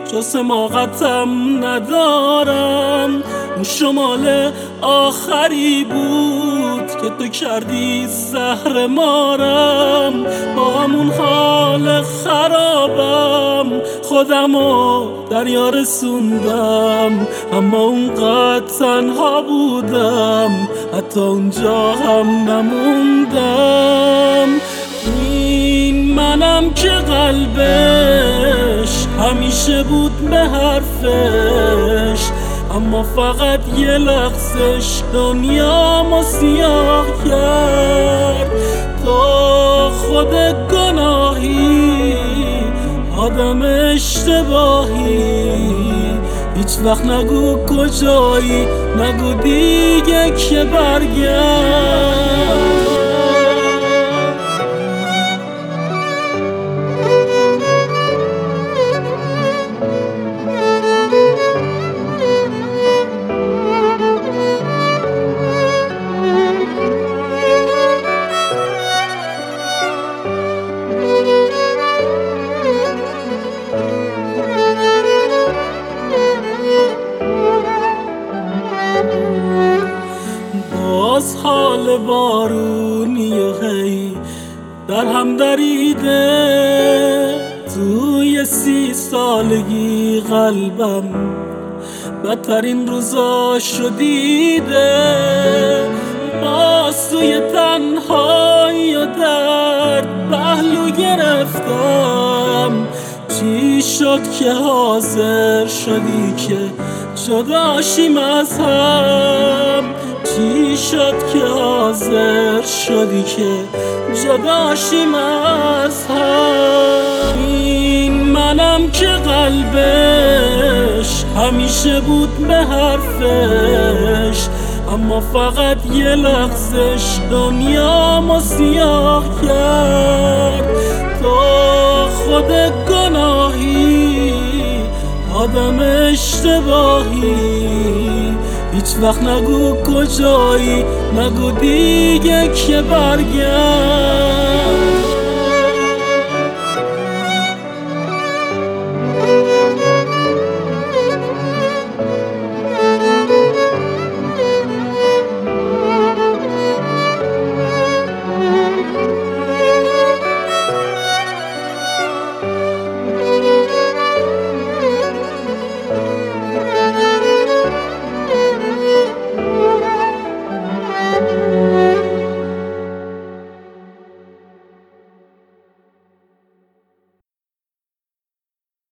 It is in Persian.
جز حماقتم ندارم. اون شمال آخری بود که تو کردی سحر مارم. با همون حال خرابم خودمو دریا رسوندم، اما اونقدر تنها بودم حتی اونجا هم نموندم. این منم که قلبش همیشه بود به حرفش، اما فقط یه لحظش دنیامو سیاه کرد. تو خود گناهی، آدم اشتباهی، هیچ وقت نگو کجایی، نگو دیگه که برگرد. باز حال بارونی و هی در هم دریده، توی 30 سالگی قلبم بدترین روزاشو دیده. باز توی تنهایی و درد پهلو گرفتم. چی شد که حاضر شدی که جداشیم از هم؟ چی شد که حاضر شدی که جداشیم از هم؟ این منم که قلبش همیشه بود به حرفش، اما فقط یه لحظش دنیامو سیاه کرد. تو خود گناهی، آدم اشتباهی، هیچ وقت نگو کجایی، نگو دیگه که برگرد.